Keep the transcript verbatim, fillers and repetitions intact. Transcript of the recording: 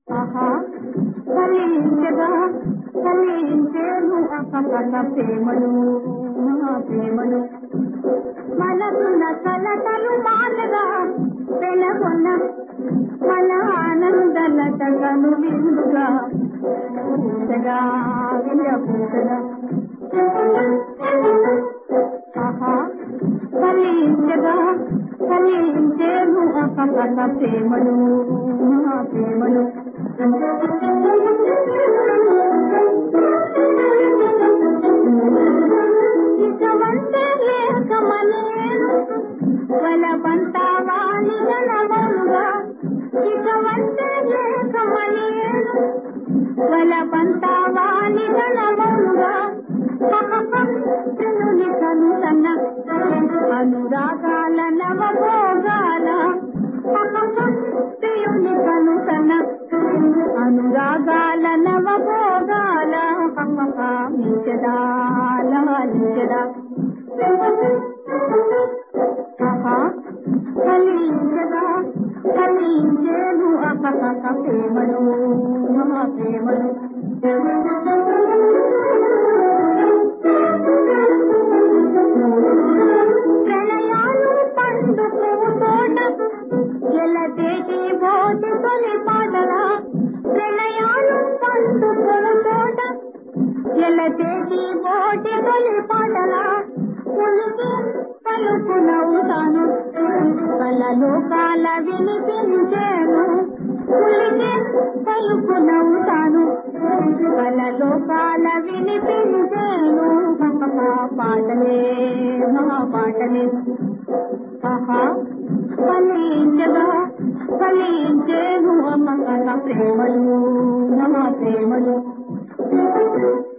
ఆహా ఫలించగా ఫలించేను అపకల ప్రేమలు ప్రేమలు మనసున కలతలు మానగా వెలగొన్న మన ఆనందలతను విందుగా పూసగా విరపూసగా ఆహా ఫలించగా ఫలించేను అపకల ప్రేమలు ప్రేమలు ఇకవంతే లేకమనేను వలపంతావాని గణమనుగా ఇకవంతే లేకమనేను వలపంతావాని గణమనుగా ప్రియుని కనుసన్న అనురాగాల నవభోగాల ప్రియుని కనుసన్న అనురాగాల నవభోగాల నిజదా నిజదా ఫలించగా ఫలించేను అపక ప్రేమలు ప్రేమలు ప్రణయాలు పండు పువ్వు తోట ఎలతేటి బోటి తొలి పాటల ప్రణయాలు పండు పువ్వు తోట ఎలతేటి బోటి తొలి పాటల పులికి పలుకు నవ్వుతాను కలలోకాల వినిపించేను పులికి పలుకు నవ్వుతాను కలలోకాల వినిపించేను పాటలే మా పాటలే ఆహా ఫలించగా ఫలించేను అమ్మ ప్రేమలు మా ప్రేమలు